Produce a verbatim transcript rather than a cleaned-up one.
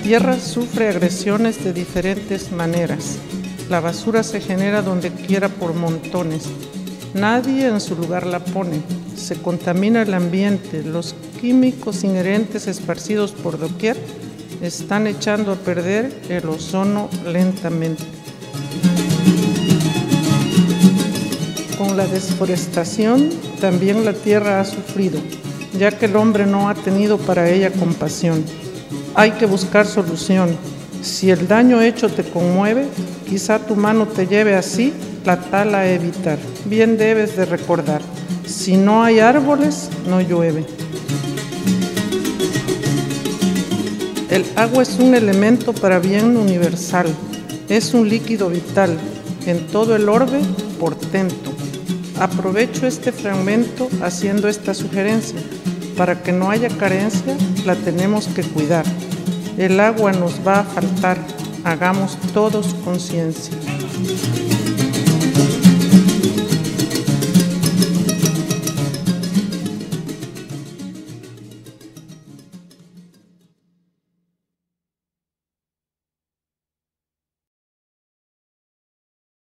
tierra sufre agresiones de diferentes maneras. La basura se genera donde quiera por montones. Nadie en su lugar la pone. Se contamina el ambiente. Los químicos inherentes esparcidos por doquier están echando a perder el ozono lentamente. Con la desforestación también la tierra ha sufrido, ya que el hombre no ha tenido para ella compasión. Hay que buscar solución. Si el daño hecho te conmueve, quizá tu mano te lleve así la tala a evitar. Bien debes de recordar, si no hay árboles, no llueve. El agua es un elemento para bien universal, es un líquido vital, en todo el orbe, portento. Aprovecho este fragmento haciendo esta sugerencia. Para que no haya carencia, la tenemos que cuidar. El agua nos va a faltar, hagamos todos conciencia.